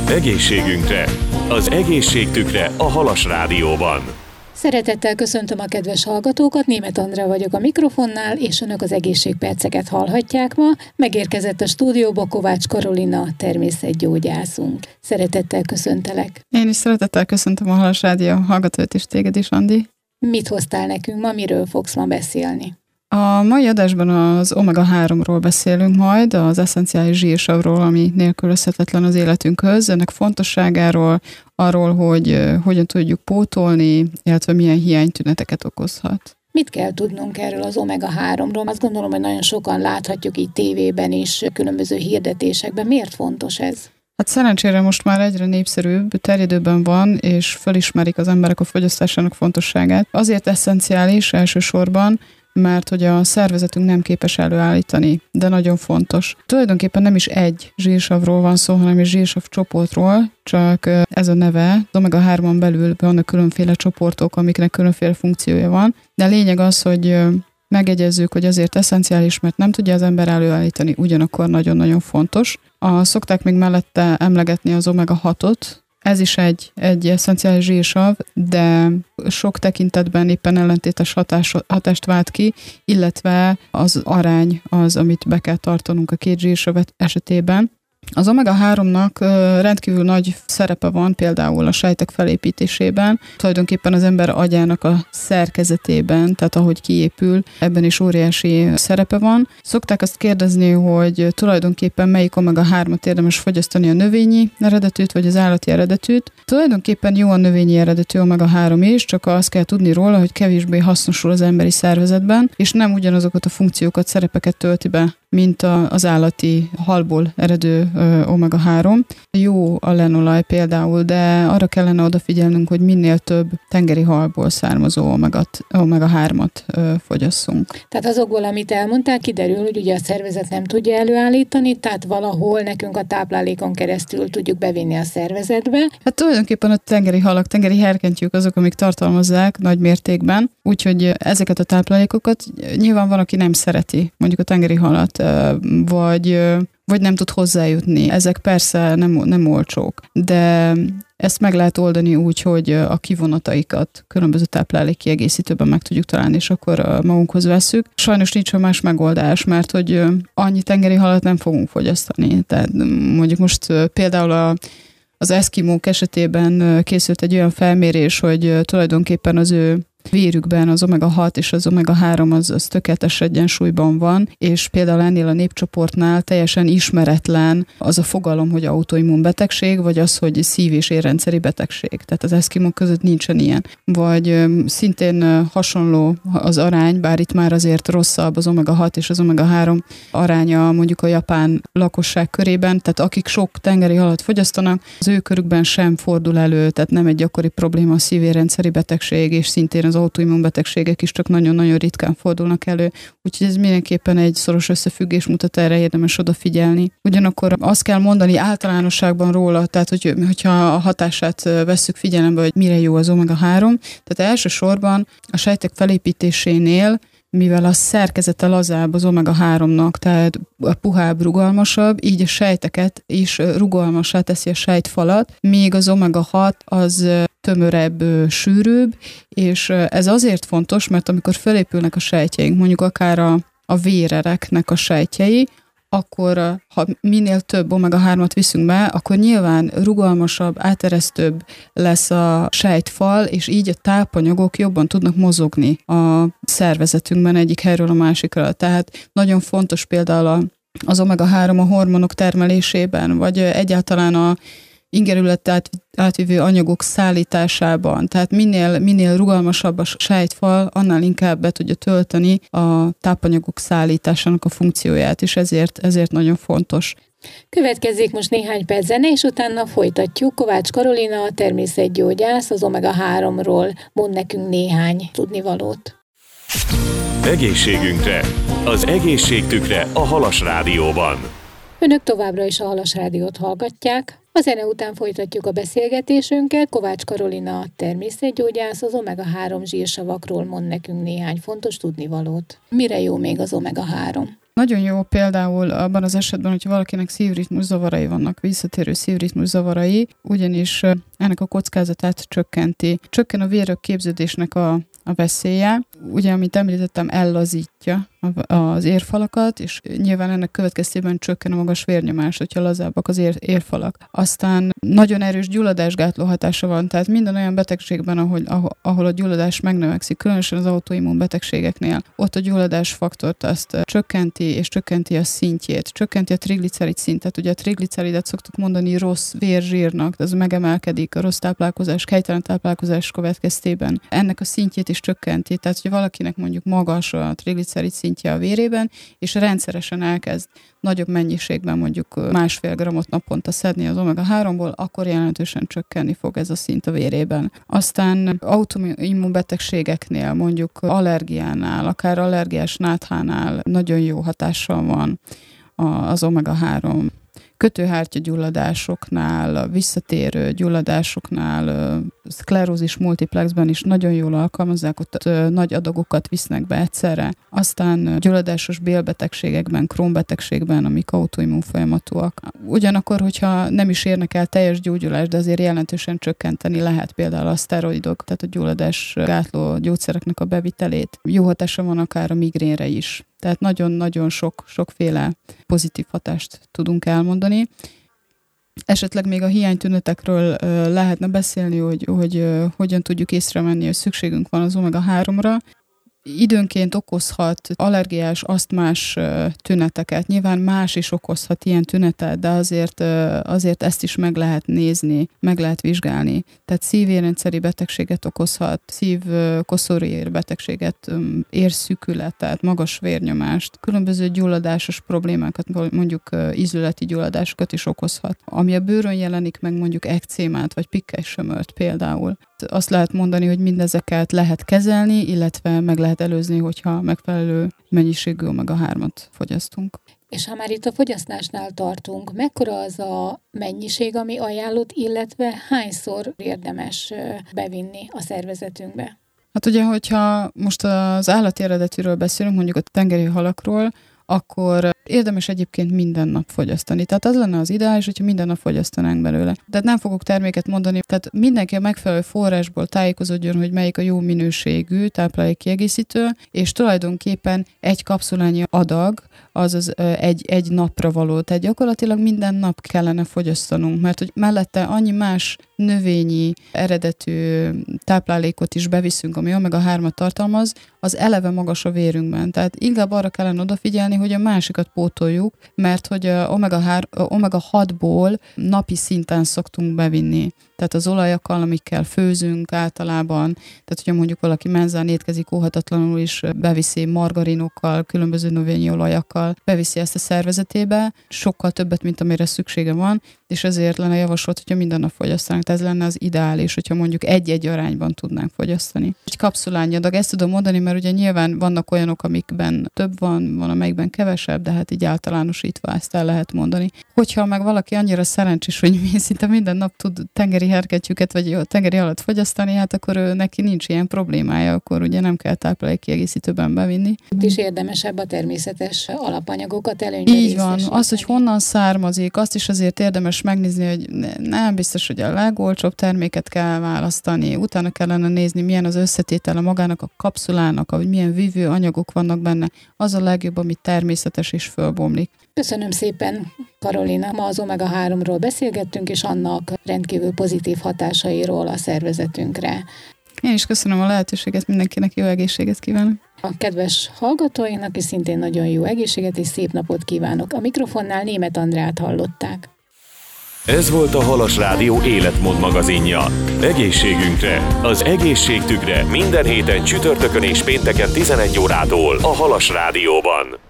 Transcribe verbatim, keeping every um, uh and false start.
Egészségünkre, az egészségtükre a Halas Rádióban. Szeretettel köszöntöm a kedves hallgatókat, Németh Andrea vagyok a mikrofonnál, és önök az egészségperceket hallhatják ma. Megérkezett a stúdióba Kovács Karolina, természetgyógyászunk. Szeretettel köszöntelek. Én is szeretettel köszöntöm a Halas Rádió hallgatót és téged is, Andi. Mit hoztál nekünk ma, miről fogsz ma beszélni? A mai adásban az omega háromról beszélünk majd, az esszenciális zsírsavról, ami nélkülözhetetlen az életünkhöz, ennek fontosságáról, arról, hogy hogyan tudjuk pótolni, illetve milyen hiánytüneteket okozhat. Mit kell tudnunk erről az omega háromról? Azt gondolom, hogy nagyon sokan láthatjuk így tévében is, különböző hirdetésekben. Miért fontos ez? Hát szerencsére most már egyre népszerűbb, terjedőben van, és felismerik az emberek a fogyasztásának fontosságát. Azért esszenciális elsősorban, mert hogy a szervezetünk nem képes előállítani, de nagyon fontos. Tulajdonképpen nem is egy zsírsavról van szó, hanem egy zsírsav csoportról, csak ez a neve, az omega háromon belül vannak különféle csoportok, amiknek különféle funkciója van, de a lényeg az, hogy megegyezzük, hogy azért esszenciális, mert nem tudja az ember előállítani, ugyanakkor nagyon-nagyon fontos. A, szokták még mellette emlegetni az omega hatot, ez is egy, egy esszenciális zsírsav, de sok tekintetben éppen ellentétes hatás, hatást vált ki, illetve az arány az, amit be kell tartanunk a két zsírsav esetében. Az omega háromnak rendkívül nagy szerepe van például a sejtek felépítésében, tulajdonképpen az ember agyának a szerkezetében, tehát ahogy kiépül, ebben is óriási szerepe van. Szokták azt kérdezni, hogy tulajdonképpen melyik omega hármat érdemes fogyasztani, a növényi eredetűt vagy az állati eredetűt. Tulajdonképpen jó a növényi eredetű omega három is, csak azt kell tudni róla, hogy kevésbé hasznosul az emberi szervezetben, és nem ugyanazokat a funkciókat, szerepeket tölti be, mint az állati halból eredő omega három. Jó a lenolaj például, de arra kellene odafigyelnünk, hogy minél több tengeri halból származó omega hármat fogyasszunk. Tehát azokból, amit elmondtál, kiderül, hogy ugye a szervezet nem tudja előállítani, tehát valahol nekünk a táplálékon keresztül tudjuk bevinni a szervezetbe. Hát tulajdonképpen a tengeri halak, tengeri herkentyűk azok, amik tartalmazzák nagy mértékben, úgyhogy ezeket a táplálékokat nyilván van, aki nem szereti, mondjuk a tengeri halat, vagy, vagy nem tud hozzájutni. Ezek persze nem, nem olcsók, de ezt meg lehet oldani úgy, hogy a kivonataikat különböző táplálékkiegészítőben meg tudjuk találni, és akkor magunkhoz vesszük. Sajnos nincs más megoldás, mert hogy annyi tengeri halat nem fogunk fogyasztani. Tehát mondjuk most például a az eszkimók esetében készült egy olyan felmérés, hogy tulajdonképpen az ő vérükben az omega hat és az omega három az, az tökéletes egyensúlyban van, és például ennél a népcsoportnál teljesen ismeretlen az a fogalom, hogy autoimmunbetegség, vagy az, hogy szív- és érrendszeri betegség. Tehát az eszkimók között nincsen ilyen. Vagy szintén hasonló az arány, bár itt már azért rosszabb az omega hat és az omega három aránya mondjuk a japán lakosság körében, tehát akik sok tengeri halat fogyasztanak, az ő körükben sem fordul elő, tehát nem egy gyakori probléma a szív- érrendszeri betegség, és szintén az autoimmunbetegségek is csak nagyon-nagyon ritkán fordulnak elő, úgyhogy ez mindenképpen egy szoros összefüggés mutat, erre érdemes odafigyelni. Ugyanakkor azt kell mondani általánosságban róla, tehát hogy, hogyha a hatását vesszük figyelembe, hogy mire jó az omega három, tehát elsősorban a sejtek felépítésénél, mivel a szerkezete lazább az omega háromnak, tehát puhább, rugalmasabb, így a sejteket is rugalmassá teszi a sejtfalat, míg az omega hat az tömörebb, sűrűbb, és ez azért fontos, mert amikor felépülnek a sejtjeink, mondjuk akár a, a vérereknek a sejtjei, akkor ha minél több omega hármat viszünk be, akkor nyilván rugalmasabb, áteresztőbb lesz a sejtfal, és így a tápanyagok jobban tudnak mozogni a szervezetünkben egyik helyről a másikra. Tehát nagyon fontos például a, az omega három a hormonok termelésében, vagy egyáltalán a ingerületet átvívő anyagok szállításában. Tehát minél, minél rugalmasabb a sejtfal, annál inkább be tudja tölteni a tápanyagok szállításának a funkcióját, és ezért, ezért nagyon fontos. Következzék most néhány perc zene, és utána folytatjuk. Kovács Karolina, a természetgyógyász, az omega háromról mond nekünk néhány tudnivalót. Egészségünkre, az egészségtükre a Halas Rádióban. Önök továbbra is a Halas Rádiót hallgatják. A zene után folytatjuk a beszélgetésünket. Kovács Karolina, természetgyógyász, az omega három zsírsavakról mond nekünk néhány fontos tudnivalót. Mire jó még az omega három? Nagyon jó például abban az esetben, hogyha valakinek szívritmus zavarai vannak, visszatérő szívritmus zavarai, ugyanis ennek a kockázatát csökkenti. Csökken a vérök képződésnek a, a veszélye. Ugye, amit említettem, ellazítja az érfalakat, és nyilván ennek következtében csökken a magas vérnyomás, hogyha lazábbak az ér, érfalak. Aztán nagyon erős gyulladásgátló hatása van, tehát minden olyan betegségben, ahol, ahol, ahol a gyulladás megnövekszik, különösen az autoimmun betegségeknél, ott a gyulladásfaktort azt csökkenti, és csökkenti a szintjét, csökkenti a triglicerid szintet. Ugye a trigliceridet szoktuk mondani rossz vérzsírnak, ez megemelkedik a rossz táplálkozás, helytelen táplálkozás következtében. Ennek a szintjét is csökkenti, tehát hogy valakinek mondjuk magas a triglicerid szintje a vérében, és rendszeresen elkezd nagyobb mennyiségben, mondjuk másfél grammot naponta szedni az omega háromból, akkor jelentősen csökkenni fog ez a szint a vérében. Aztán autoimmunbetegségeknél, mondjuk allergiánál, akár allergiás náthánál nagyon jó hatással van az omega három. Kötőhártya gyulladásoknál, visszatérő gyulladásoknál, szklerózis multiplexben is nagyon jól alkalmazzák, ott nagy adagokat visznek be egyszerre. Aztán gyulladásos bélbetegségekben, Crohn-betegségben, amik autoimmun folyamatúak. Ugyanakkor, hogyha nem is érnek el teljes gyógyulást, de azért jelentősen csökkenteni lehet például a szteroidok, tehát a gyulladásgátló gyógyszereknek a bevitelét. Jó hatása van akár a migrénre is. Tehát nagyon-nagyon sok, sokféle pozitív hatást tudunk elmondani. Esetleg még a hiánytünetekről lehetne beszélni, hogy, hogy hogyan tudjuk észrevenni, hogy szükségünk van az omega háromra. Időnként okozhat allergiás, asztmás tüneteket. Nyilván más is okozhat ilyen tünetet, de azért, azért ezt is meg lehet nézni, meg lehet vizsgálni. Tehát szívérrendszeri betegséget okozhat, szív-koszorúér betegséget, érszűkületet, magas vérnyomást, különböző gyulladásos problémákat, mondjuk ízületi gyulladásokat is okozhat. Ami a bőrön jelenik meg, mondjuk ekcémát, vagy pikkely-sömört például. Azt lehet mondani, hogy mindezeket lehet kezelni, illetve meg lehet előzni, hogyha megfelelő mennyiségű omega hármat fogyasztunk. És ha már itt a fogyasztásnál tartunk, mekkora az a mennyiség, ami ajánlott, illetve hányszor érdemes bevinni a szervezetünkbe? Hát ugye, hogyha most az állati eredetűről beszélünk, mondjuk a tengeri halakról, akkor érdemes egyébként minden nap fogyasztani. Tehát az lenne az ideális, hogyha minden nap fogyasztanánk belőle. Tehát nem fogok terméket mondani, tehát mindenki a megfelelő forrásból tájékozódjon, hogy melyik a jó minőségű táplálékkiegészítő, és tulajdonképpen egy kapszulányi adag, azaz egy, egy napra való. Tehát gyakorlatilag minden nap kellene fogyasztanunk, mert hogy mellette annyi más növényi eredetű táplálékot is beviszünk, ami omega hármat tartalmaz, az eleve magas a vérünkben. Tehát inkább arra kellene odafigyelni, hogy a másikat pótoljuk, mert hogy omega hatból napi szinten szoktunk bevinni. Tehát az olajakkal, amikkel főzünk általában, tehát hogyha mondjuk valaki menzán étkezik óhatatlanul is, beviszi margarinokkal, különböző növényi olajakkal, beviszi ezt a szervezetébe, sokkal többet, mint amire szüksége van, és ezért lenne javasolt, hogyha minden nap fogyasztanánk. Tehát ez lenne az ideális, hogyha mondjuk egy-egy arányban tudnánk fogyasztani. Egy kapszulányi adag, ezt tudom mondani, mert ugye nyilván vannak olyanok, amikben több van, van amelyikben kevesebb, de hát így általánosítva ezt el lehet mondani. Hogyha meg valaki annyira szerencsés, hogy szinte minden nap tud tengeri herkettyűket vagy tengeri halat fogyasztani, hát akkor ő, neki nincs ilyen problémája, akkor ugye nem kell táplálékkiegészítőben bevinni. Itt is érdemesebb a természetes alapanyagokat előnybe Így van, az, hogy honnan származik, azt is azért érdemes megnézni, hogy nem biztos, hogy a legolcsóbb terméket kell választani, utána kellene nézni, milyen az összetétele magának a kapszulának, hogy milyen vívő anyagok vannak benne, az a legjobb, ami természetes és fölbomlik. Köszönöm szépen, Karolina. Ma az omega háromról beszélgettünk, és annak rendkívül pozitív hatásairól a szervezetünkre. Én is köszönöm a lehetőséget, mindenkinek jó egészséget kívánok. A kedves hallgatóinak is szintén nagyon jó egészséget és szép napot kívánok. A mikrofonnál Németh Andrát hallották. Ez volt a Halas Rádió életmód magazinja. Egészségünkre, az egészségtükre minden héten csütörtökön és pénteken tizenegy órától a Halas Rádióban.